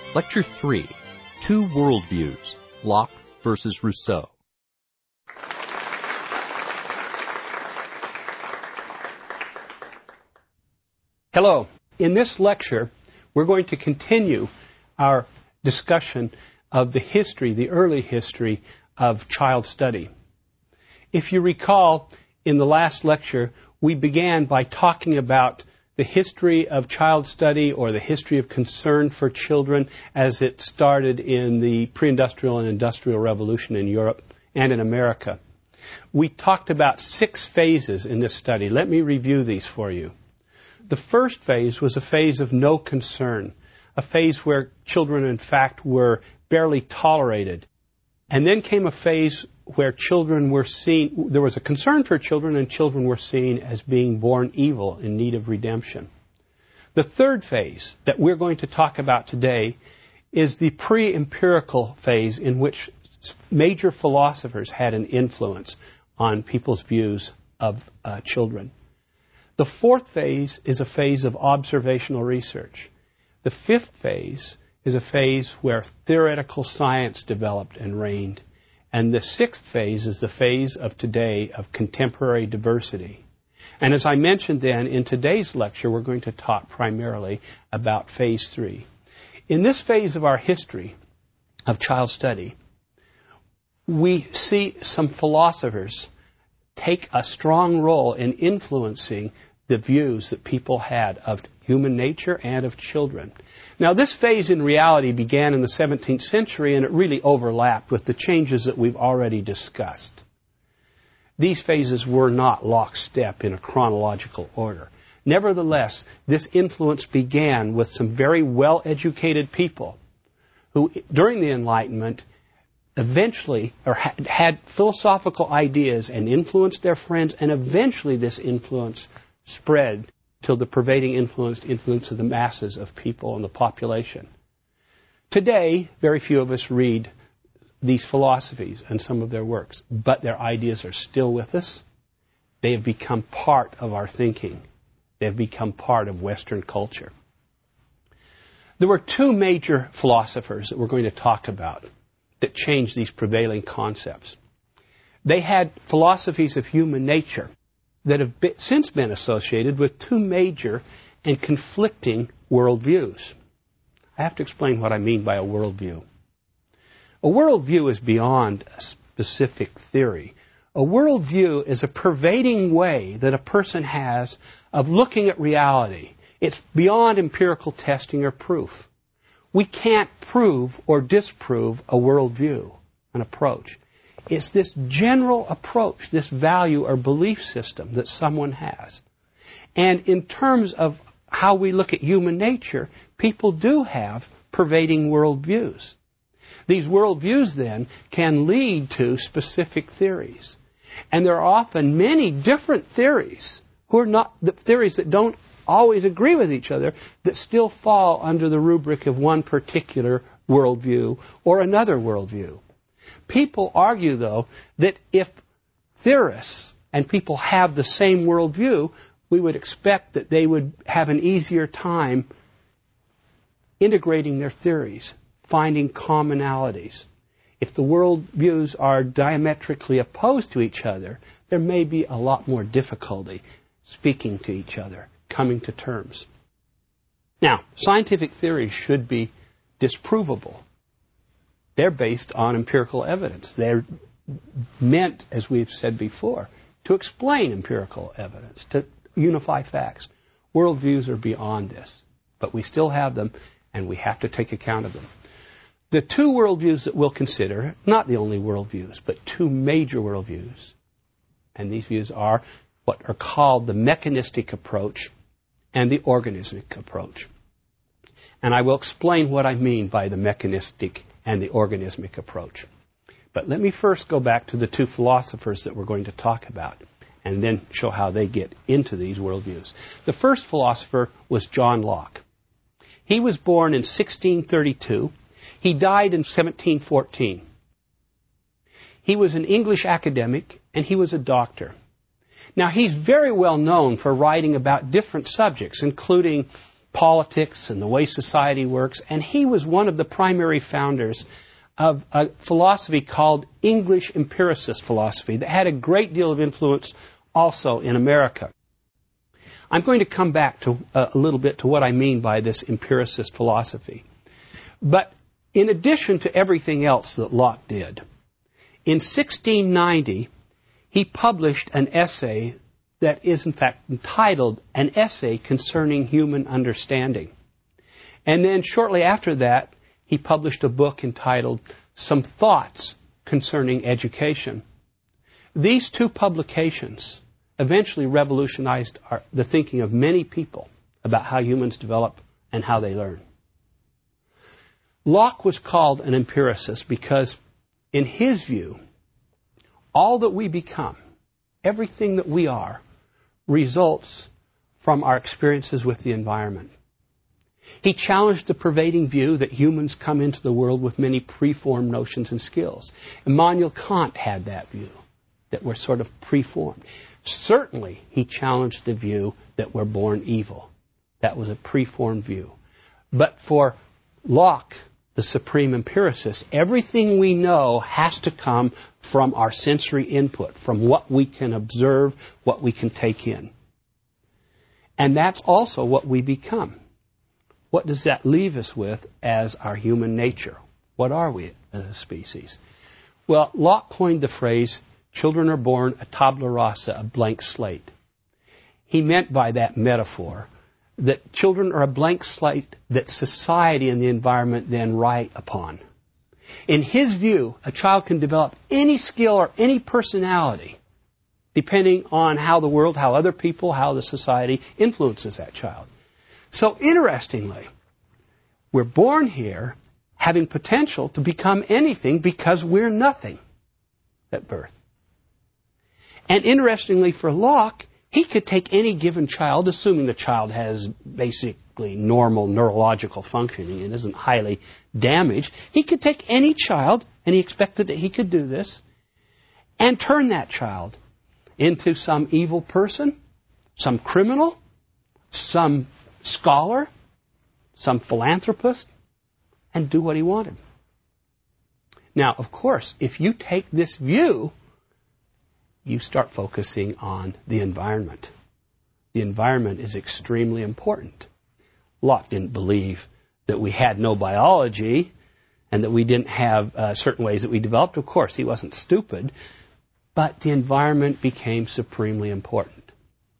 Lecture 3, Two Worldviews, Locke versus Rousseau. Hello. In this lecture, we're going to continue our discussion of the early history of child study. If you recall, in the last lecture, we began by talking about the history of child study, or the history of concern for children, as it started in the pre-industrial and industrial revolution in Europe and in America. We talked about 6 phases in this study. Let me review these for you. The first phase was a phase of no concern, a phase where children, in fact, were barely tolerated. And then came a phase where children were seen, there was a concern for children, and children were seen as being born evil in need of redemption. The third phase that we're going to talk about today is the pre-empirical phase, in which major philosophers had an influence on people's views of children. The fourth phase is a phase of observational research. The fifth phase is a phase where theoretical science developed and reigned. And the sixth phase is the phase of today of contemporary diversity. And as I mentioned then, in today's lecture, we're going to talk primarily about phase 3. In this phase of our history of child study, we see some philosophers take a strong role in influencing the views that people had of human nature and of children. Now, this phase in reality began in the 17th century, and it really overlapped with the changes that we've already discussed. These phases were not lockstep in a chronological order. Nevertheless, this influence began with some very well-educated people who, during the Enlightenment, eventually had philosophical ideas and influenced their friends, and eventually this influence spread till the pervading influence of the masses of people and the population. Today, very few of us read these philosophies and some of their works, but their ideas are still with us. They have become part of our thinking. They have become part of Western culture. There were 2 major philosophers that we're going to talk about that changed these prevailing concepts. They had philosophies of human nature that have since been associated with 2 major and conflicting worldviews. I have to explain what I mean by a worldview. A worldview is beyond a specific theory. A worldview is a pervading way that a person has of looking at reality. It's beyond empirical testing or proof. We can't prove or disprove a worldview, an approach. It's this general approach, this value or belief system that someone has. And in terms of how we look at human nature, people do have pervading worldviews. These worldviews then can lead to specific theories. And there are often many different theories theories that don't always agree with each other, that still fall under the rubric of one particular worldview or another worldview. People argue, though, that if theorists and people have the same worldview, we would expect that they would have an easier time integrating their theories, finding commonalities. If the worldviews are diametrically opposed to each other, there may be a lot more difficulty speaking to each other, coming to terms. Now, scientific theories should be disprovable. They're based on empirical evidence. They're meant, as we've said before, to explain empirical evidence, to unify facts. Worldviews are beyond this, but we still have them, and we have to take account of them. The 2 worldviews that we'll consider, not the only worldviews, but 2 major worldviews, and these views are what are called the mechanistic approach and the organismic approach. And I will explain what I mean by the mechanistic and the organismic approach. But let me first go back to the 2 philosophers that we're going to talk about, and then show how they get into these worldviews. The first philosopher was John Locke. He was born in 1632. He died in 1714. He was an English academic, and he was a doctor. Now, he's very well known for writing about different subjects, including politics and the way society works, and he was one of the primary founders of a philosophy called English empiricist philosophy that had a great deal of influence also in America. I'm going to come back to a little bit to what I mean by this empiricist philosophy. But in addition to everything else that Locke did, in 1690, he published an essay that is in fact entitled An Essay Concerning Human Understanding. And then shortly after that, he published a book entitled Some Thoughts Concerning Education. These two publications eventually revolutionized the thinking of many people about how humans develop and how they learn. Locke was called an empiricist because, in his view, all that we become, everything that we are, results from our experiences with the environment. He challenged the pervading view that humans come into the world with many preformed notions and skills. Immanuel Kant had that view, that we're sort of preformed. Certainly, he challenged the view that we're born evil. That was a preformed view. But for Locke, the supreme empiricist, everything we know has to come from our sensory input, from what we can observe, what we can take in. And that's also what we become. What does that leave us with as our human nature? What are we as a species? Well, Locke coined the phrase, children are born a tabula rasa, a blank slate. He meant by that metaphor that children are a blank slate that society and the environment then write upon. In his view, a child can develop any skill or any personality depending on how the world, how other people, how the society influences that child. So interestingly, we're born here having potential to become anything because we're nothing at birth. And interestingly for Locke, he could take any given child, assuming the child has basically normal neurological functioning and isn't highly damaged. He could take any child, and he expected that he could do this, and turn that child into some evil person, some criminal, some scholar, some philanthropist, and do what he wanted. Now, of course, if you take this view, you start focusing on the environment. The environment is extremely important. Locke didn't believe that we had no biology and that we didn't have certain ways that we developed. Of course, he wasn't stupid, but the environment became supremely important.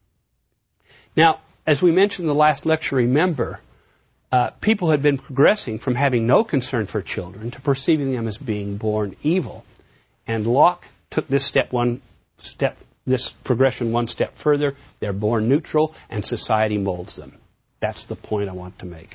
Now, as we mentioned in the last lecture, remember, people had been progressing from having no concern for children to perceiving them as being born evil. And Locke took this this progression one step further. They're born neutral, and society molds them. That's the point I want to make.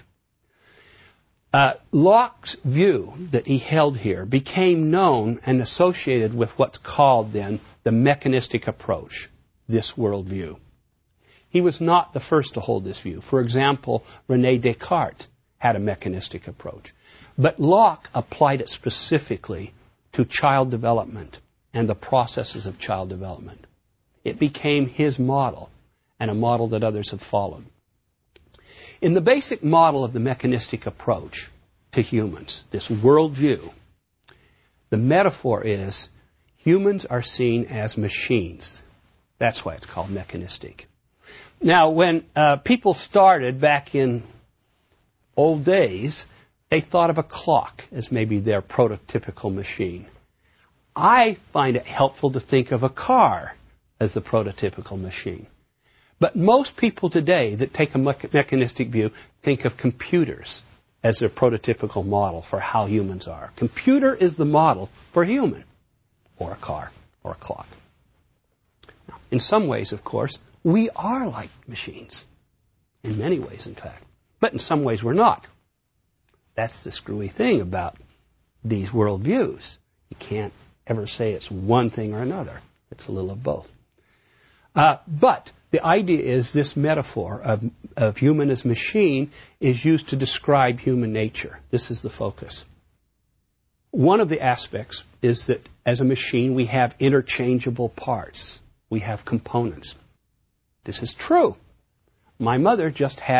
Locke's view that he held here became known and associated with what's called then the mechanistic approach, this worldview. He was not the first to hold this view. For example, René Descartes had a mechanistic approach. But Locke applied it specifically to child development and the processes of child development. It became his model, and a model that others have followed. In the basic model of the mechanistic approach to humans, this worldview, the metaphor is humans are seen as machines. That's why it's called mechanistic. Now, when people started back in old days, they thought of a clock as maybe their prototypical machine. I find it helpful to think of a car as the prototypical machine. But most people today that take a mechanistic view think of computers as their prototypical model for how humans are. Computer is the model for human, or a car, or a clock. Now, in some ways, of course, we are like machines. In many ways, in fact. But in some ways, we're not. That's the screwy thing about these worldviews. You can't ever say it's one thing or another. It's a little of both. But the idea is this metaphor of human as machine is used to describe human nature. This is the focus. One of the aspects is that as a machine we have interchangeable parts. We have components. This is true. My mother just had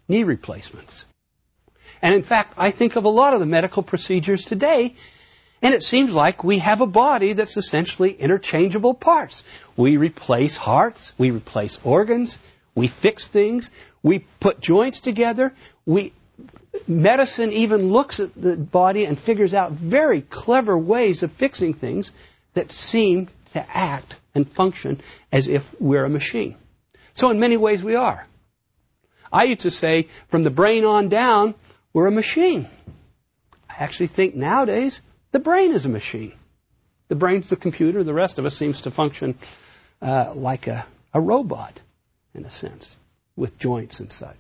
knee replacements. And in fact, I think of a lot of the medical procedures today, and it seems like we have a body that's essentially interchangeable parts. We replace hearts, we replace organs, we fix things, we put joints together. Medicine even looks at the body and figures out very clever ways of fixing things that seem to act and function as if we're a machine. So in many ways we are. I used to say, from the brain on down, we're a machine. I actually think nowadays the brain is a machine. The brain's the computer. The rest of us seems to function like a robot, in a sense, with joints and such.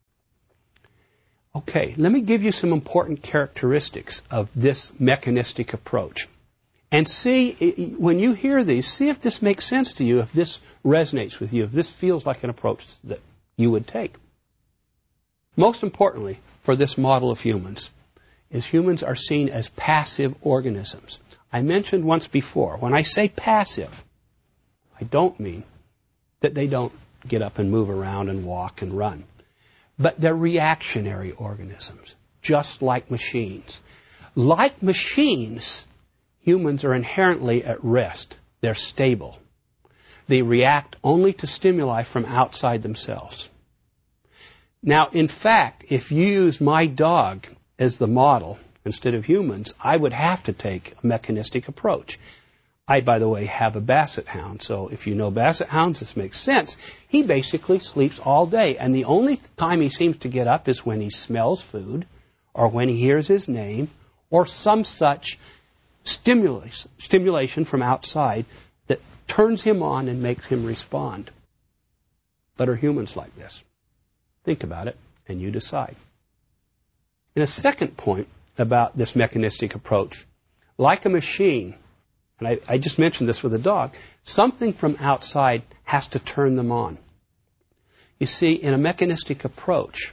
Okay, let me give you some important characteristics of this mechanistic approach. And see, when you hear these, see if this makes sense to you, if this resonates with you, if this feels like an approach that you would take. Most importantly, for this model of humans, is humans are seen as passive organisms. I mentioned once before, when I say passive, I don't mean that they don't get up and move around and walk and run. But they're reactionary organisms, just like machines. Like machines, humans are inherently at rest. They're stable. They react only to stimuli from outside themselves. Now, in fact, if you use my dog as the model instead of humans, I would have to take a mechanistic approach. I, by the way, have a basset hound, so if you know basset hounds, this makes sense. He basically sleeps all day, and the only time he seems to get up is when he smells food, or when he hears his name, or some such stimulation from outside that turns him on and makes him respond. But are humans like this? Think about it, and you decide. And a second point about this mechanistic approach, like a machine, and I just mentioned this with a dog, something from outside has to turn them on. You see, in a mechanistic approach,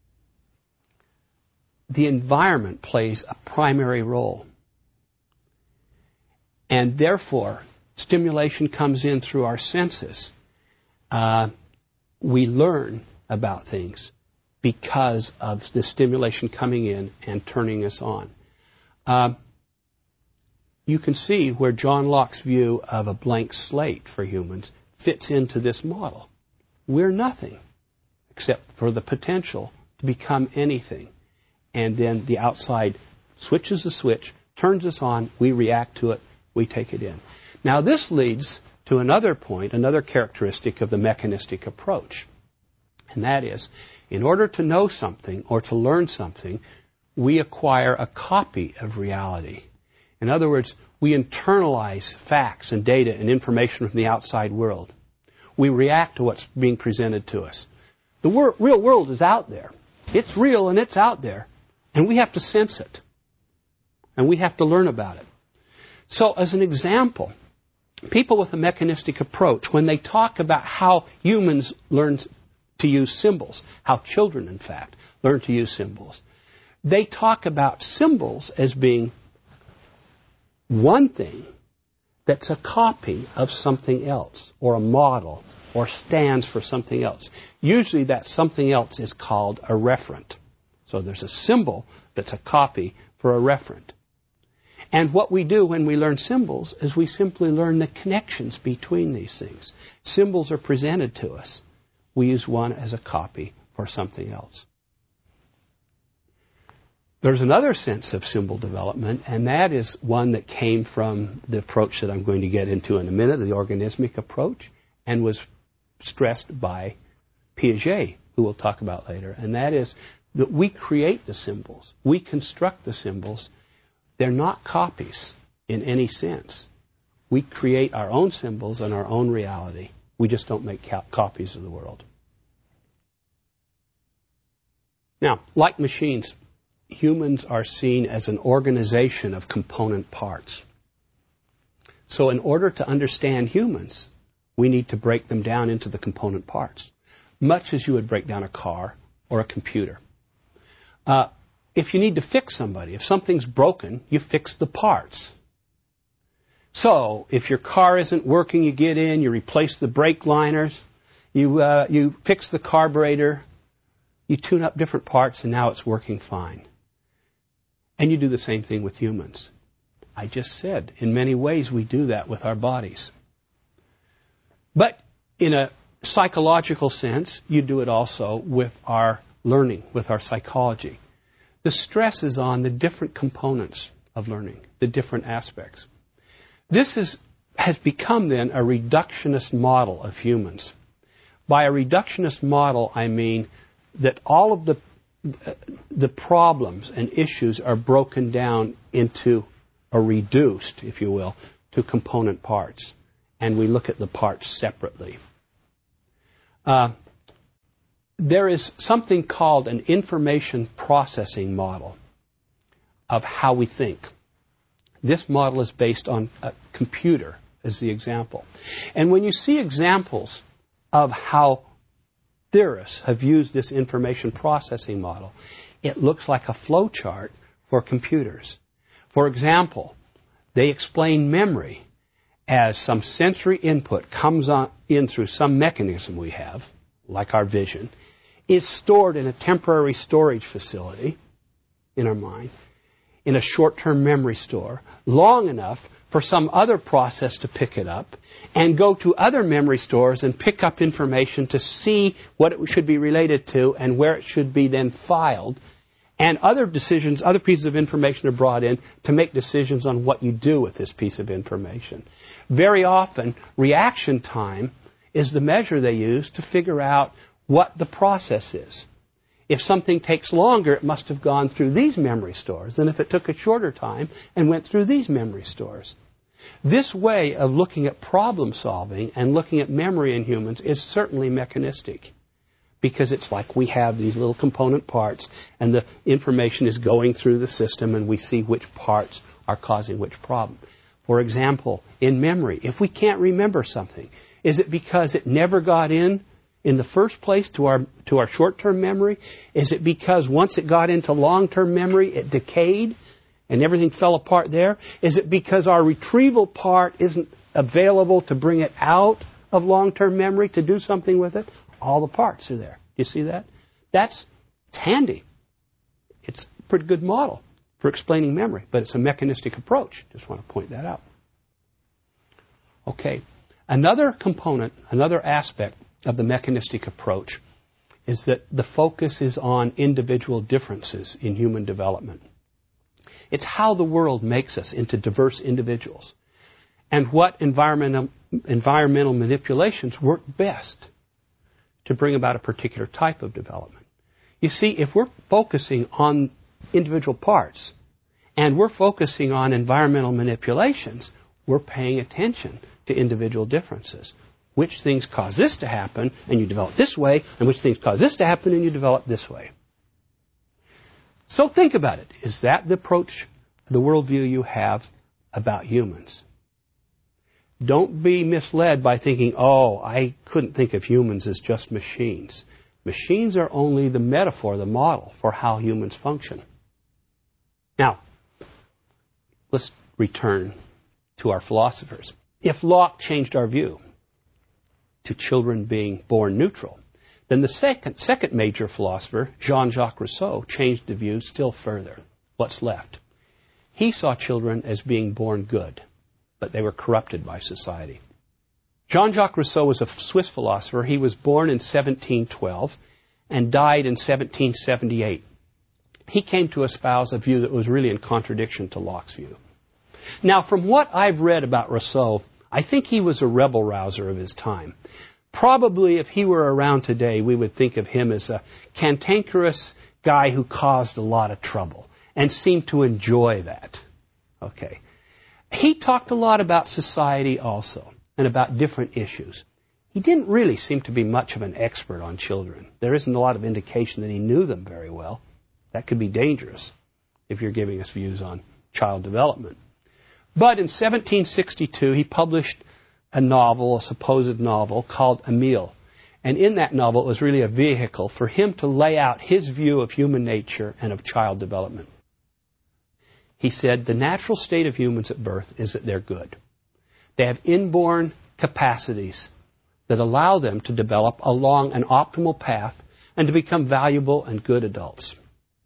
the environment plays a primary role. And therefore, stimulation comes in through our senses. We learn about things because of the stimulation coming in and turning us on. You can see where John Locke's view of a blank slate for humans fits into this model. We're nothing except for the potential to become anything. And then the outside switches the switch, turns us on, we react to it, we take it in. Now this leads to another point, another characteristic of the mechanistic approach. And that is, in order to know something or to learn something, we acquire a copy of reality. In other words, we internalize facts and data and information from the outside world. We react to what's being presented to us. The real world is out there. It's real and it's out there. And we have to sense it. And we have to learn about it. So as an example, people with a mechanistic approach, when they talk about how humans learn to use symbols, how children, in fact, learn to use symbols, they talk about symbols as being one thing that's a copy of something else, or a model, or stands for something else. Usually that something else is called a referent. So there's a symbol that's a copy for a referent. And what we do when we learn symbols is we simply learn the connections between these things. Symbols are presented to us. We use one as a copy for something else. There's another sense of symbol development, and that is one that came from the approach that I'm going to get into in a minute, the organismic approach, and was stressed by Piaget, who we'll talk about later. And that is that we create the symbols. We construct the symbols. They're not copies in any sense. We create our own symbols and our own reality. We just don't make copies of the world. Now, like machines, humans are seen as an organization of component parts. So in order to understand humans, we need to break them down into the component parts, much as you would break down a car or a computer. If you need to fix somebody, if something's broken, you fix the parts. So if your car isn't working, you get in, you replace the brake liners, you fix the carburetor, You tune up different parts and now it's working fine. And you do the same thing with humans. I just said, in many ways we do that with our bodies. But in a psychological sense, you do it also with our learning, with our psychology. The stress is on the different components of learning, the different aspects. This has become then a reductionist model of humans. By a reductionist model, I mean that all of the problems and issues are broken down into, or reduced, if you will, to component parts. And we look at the parts separately. There is something called an information processing model of how we think. This model is based on a computer as the example. And when you see examples of how theorists have used this information processing model, it looks like a flow chart for computers. For example, they explain memory as some sensory input comes in through some mechanism we have, like our vision, is stored in a temporary storage facility in our mind, in a short-term memory store, long enough for some other process to pick it up and go to other memory stores and pick up information to see what it should be related to and where it should be then filed. And other decisions, other pieces of information are brought in to make decisions on what you do with this piece of information. Very often, reaction time is the measure they use to figure out what the process is. If something takes longer, it must have gone through these memory stores than if it took a shorter time and went through these memory stores. This way of looking at problem solving and looking at memory in humans is certainly mechanistic, because it's like we have these little component parts and the information is going through the system and we see which parts are causing which problem. For example, in memory, if we can't remember something, is it because it never got in the first place to our short-term memory? Is it because once it got into long-term memory, it decayed and everything fell apart there? Is it because our retrieval part isn't available to bring it out of long-term memory to do something with it? All the parts are there. You see that? It's handy. It's a pretty good model for explaining memory, but it's a mechanistic approach. Just want to point that out. Okay. Another component, another aspect of the mechanistic approach is that the focus is on individual differences in human development. It's how the world makes us into diverse individuals and what environmental manipulations work best to bring about a particular type of development. You see, if we're focusing on individual parts and we're focusing on environmental manipulations, we're paying attention to individual differences. Which things cause this to happen and you develop this way, and which things cause this to happen and you develop this way. So think about it. Is that the approach, the worldview you have about humans? Don't be misled by thinking, oh, I couldn't think of humans as just machines. Machines are only the metaphor, the model for how humans function. Now, let's return to our philosophers. If Locke changed our view to children being born neutral, then the second major philosopher, Jean-Jacques Rousseau, changed the view still further. What's left? He saw children as being born good, but they were corrupted by society. Jean-Jacques Rousseau was a Swiss philosopher. He was born in 1712 and died in 1778. He came to espouse a view that was really in contradiction to Locke's view. Now, from what I've read about Rousseau, I think he was a rebel-rouser of his time. Probably if he were around today, we would think of him as a cantankerous guy who caused a lot of trouble and seemed to enjoy that. Okay. He talked a lot about society also and about different issues. He didn't really seem to be much of an expert on children. There isn't a lot of indication that he knew them very well. That could be dangerous if you're giving us views on child development. But in 1762, he published a novel, a supposed novel, called Emile. And in that novel, it was really a vehicle for him to lay out his view of human nature and of child development. He said, the natural state of humans at birth is that they're good. They have inborn capacities that allow them to develop along an optimal path and to become valuable and good adults.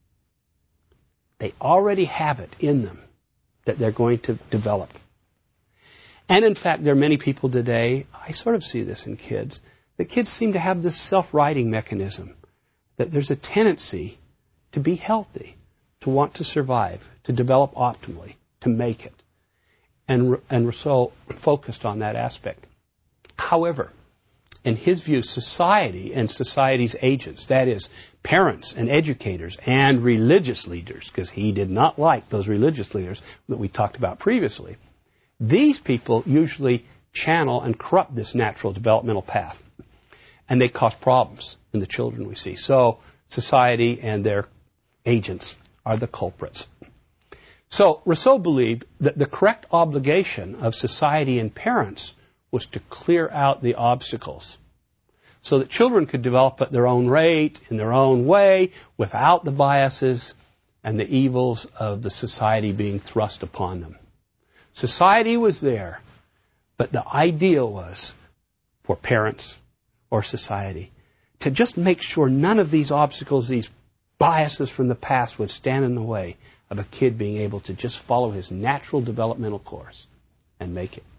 They already have it in them that they're going to develop. And in fact, there are many people today, I sort of see this in kids, that kids seem to have this self-righting mechanism, that there's a tendency to be healthy, to want to survive, to develop optimally, to make it. And Rousseau focused on that aspect. However, in his view, society and society's agents, that is, parents and educators and religious leaders, because he did not like those religious leaders that we talked about previously, these people usually channel and corrupt this natural developmental path. And they cause problems in the children we see. So society and their agents are the culprits. So Rousseau believed that the correct obligation of society and parents was to clear out the obstacles so that children could develop at their own rate, in their own way, without the biases and the evils of the society being thrust upon them. Society was there, but the ideal was for parents or society to just make sure none of these obstacles, these biases from the past would stand in the way of a kid being able to just follow his natural developmental course and make it.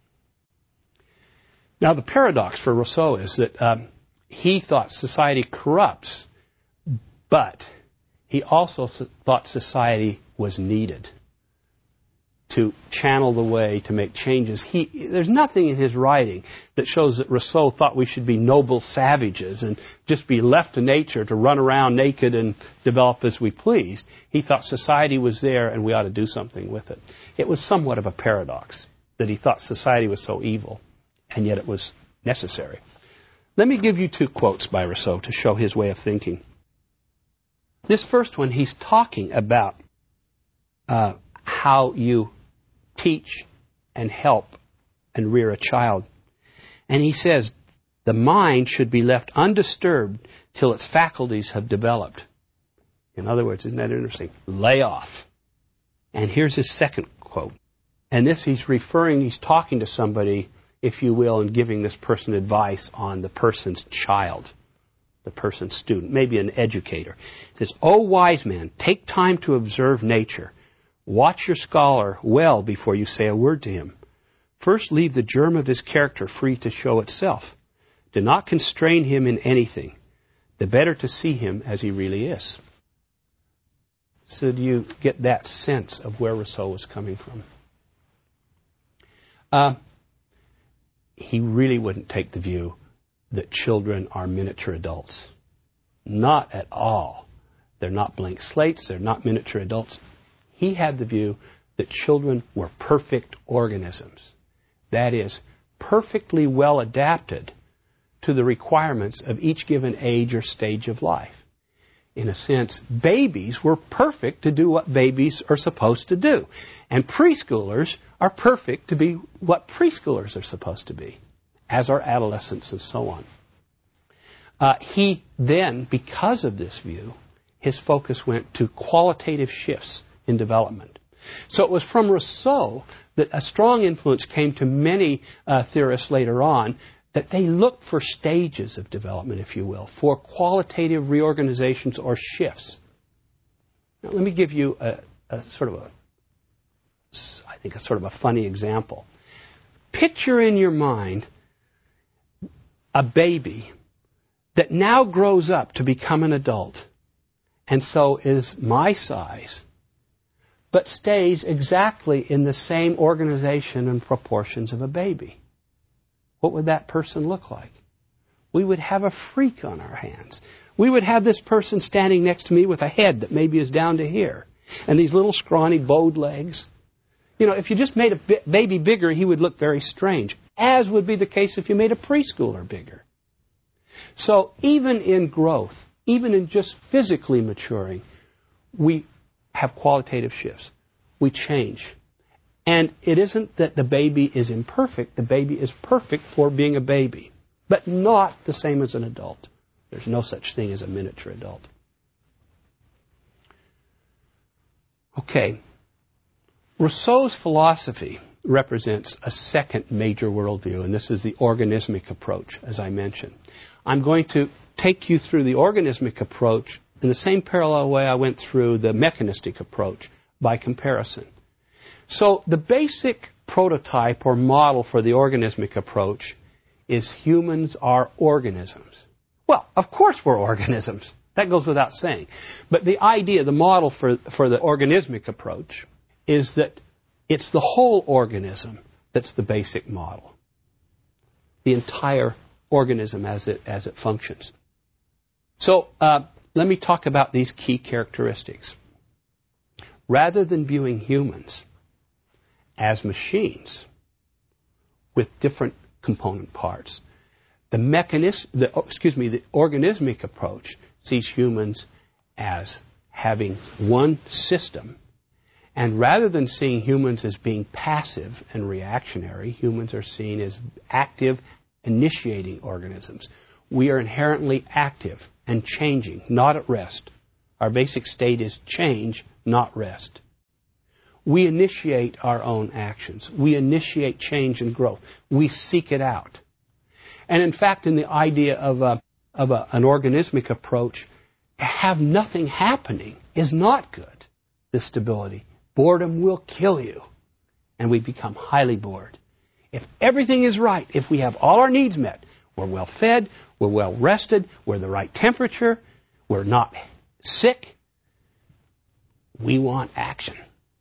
Now, the paradox for Rousseau is that he thought society corrupts, but he also thought society was needed to channel the way, to make changes. There's nothing in his writing that shows that Rousseau thought we should be noble savages and just be left to nature to run around naked and develop as we pleased. He thought society was there and we ought to do something with it. It was somewhat of a paradox that he thought society was so evil, and yet it was necessary. Let me give you two quotes by Rousseau to show his way of thinking. This first one, he's talking about how you teach and help and rear a child. And he says, the mind should be left undisturbed till its faculties have developed. In other words, isn't that interesting? Lay off. And here's his second quote. And this he's talking to somebody, if you will, and giving this person advice on the person's child, the person's student, maybe an educator. He says, O wise man, take time to observe nature. Watch your scholar well before you say a word to him. First, leave the germ of his character free to show itself. Do not constrain him in anything. The better to see him as he really is. So do you get that sense of where Rousseau was coming from? He really wouldn't take the view that children are miniature adults. Not at all. They're not blank slates. They're not miniature adults. He had the view that children were perfect organisms. That is, perfectly well adapted to the requirements of each given age or stage of life. In a sense, babies were perfect to do what babies are supposed to do. And preschoolers are perfect to be what preschoolers are supposed to be, as are adolescents and so on. He then, because of this view, his focus went to qualitative shifts in development. So it was from Rousseau that a strong influence came to many theorists later on, that they look for stages of development, if you will, for qualitative reorganizations or shifts. Now, let me give you a sort of a funny example. Picture in your mind a baby that now grows up to become an adult, and so is my size, but stays exactly in the same organization and proportions of a baby. What would that person look like? We would have a freak on our hands. We would have this person standing next to me with a head that maybe is down to here, and these little scrawny bowed legs. You know, if you just made a baby bigger, he would look very strange, as would be the case if you made a preschooler bigger. So even in growth, even in just physically maturing, we have qualitative shifts. We change. And it isn't that the baby is imperfect. The baby is perfect for being a baby, but not the same as an adult. There's no such thing as a miniature adult. Okay. Rousseau's philosophy represents a second major worldview, and this is the organismic approach, as I mentioned. I'm going to take you through the organismic approach in the same parallel way I went through the mechanistic approach by comparison. So the basic prototype or model for the organismic approach is humans are organisms. Well, of course we're organisms. That goes without saying. But the idea, the model for the organismic approach is that it's the whole organism that's the basic model. The entire organism as it functions. So let me talk about these key characteristics. Rather than viewing humans as machines with different component parts, the organismic approach sees humans as having one system. And rather than seeing humans as being passive and reactionary, humans are seen as active, initiating organisms. We are inherently active and changing, not at rest. Our basic state is change, not rest. We initiate our own actions. We initiate change and growth. We seek it out. And in fact, in the idea of an organismic approach, to have nothing happening is not good, this stability. Boredom will kill you, and we become highly bored. If everything is right, if we have all our needs met, we're well fed, we're well rested, we're the right temperature, we're not sick, we want action.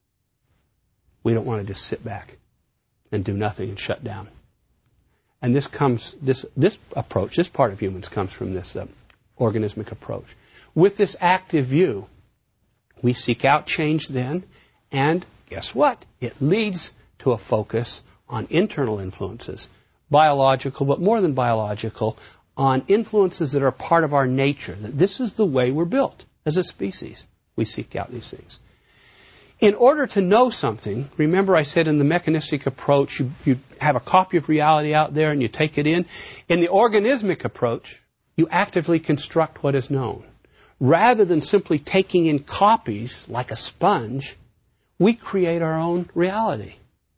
We don't want to just sit back and do nothing and shut down. And this approach, this part of humans comes from this organismic approach. With this active view, we seek out change then, and guess what? It leads to a focus on internal influences, biological, but more than biological, on influences that are part of our nature, that this is the way we're built as a species. We seek out these things. In order to know something, remember I said in the mechanistic approach, you have a copy of reality out there and you take it in. In the organismic approach, you actively construct what is known. Rather than simply taking in copies like a sponge, we create our own reality.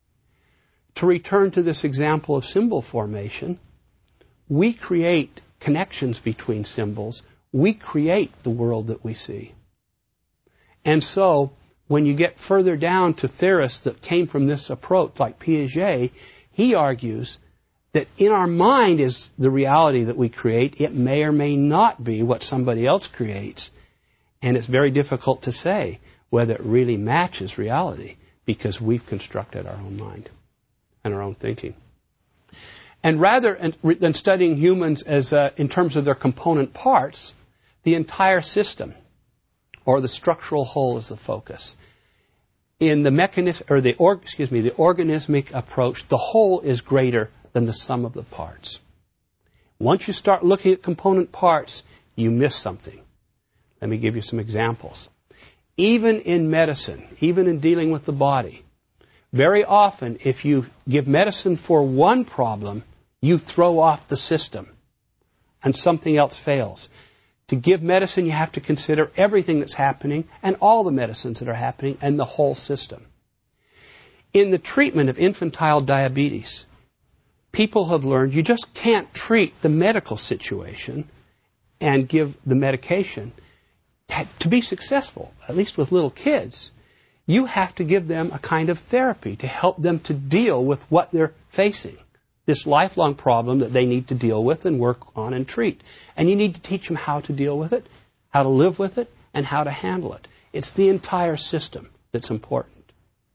To return to this example of symbol formation, we create connections between symbols. We create the world that we see. And so, when you get further down to theorists that came from this approach, like Piaget, he argues that in our mind is the reality that we create. It may or may not be what somebody else creates. And it's very difficult to say whether it really matches reality because we've constructed our own mind and our own thinking. And rather than studying humans as in terms of their component parts, the entire system or the structural whole is the focus. In the the organismic approach, the whole is greater than the sum of the parts. Once you start looking at component parts, you miss something. Let me give you some examples. Even in medicine, even in dealing with the body, very often if you give medicine for one problem, you throw off the system and something else fails. To give medicine, you have to consider everything that's happening and all the medicines that are happening and the whole system. In the treatment of infantile diabetes, people have learned you just can't treat the medical situation and give the medication. To be successful, at least with little kids, you have to give them a kind of therapy to help them to deal with what they're facing. This lifelong problem that they need to deal with and work on and treat. And you need to teach them how to deal with it, how to live with it, and how to handle it. It's the entire system that's important.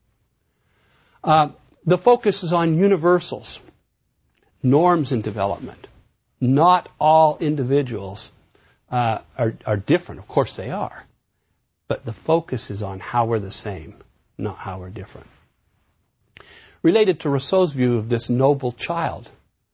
The focus is on universals, norms in development. Not all individuals are different. Of course they are. But the focus is on how we're the same, not how we're different. Related to Rousseau's view of this noble child,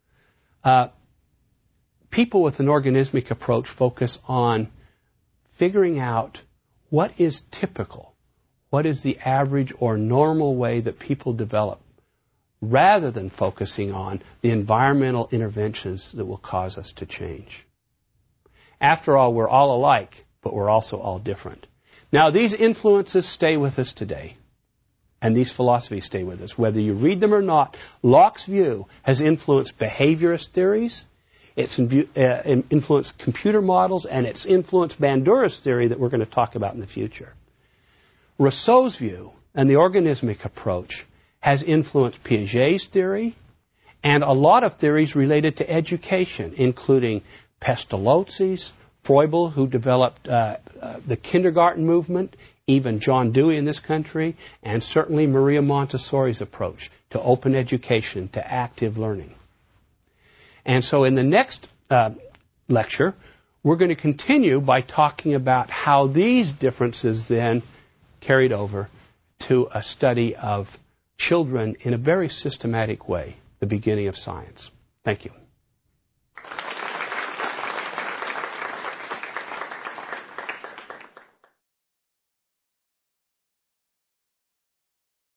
people with an organismic approach focus on figuring out what is typical, what is the average or normal way that people develop, rather than focusing on the environmental interventions that will cause us to change. After all, we're all alike, but we're also all different. Now, these influences stay with us today. And these philosophies stay with us. Whether you read them or not, Locke's view has influenced behaviorist theories, it's influenced computer models, and it's influenced Bandura's theory that we're going to talk about in the future. Rousseau's view and the organismic approach has influenced Piaget's theory and a lot of theories related to education, including Pestalozzi's, Froebel, who developed the kindergarten movement, even John Dewey in this country, and certainly Maria Montessori's approach to open education, to active learning. And so in the next lecture, we're going to continue by talking about how these differences then carried over to a study of children in a very systematic way, the beginning of science. Thank you.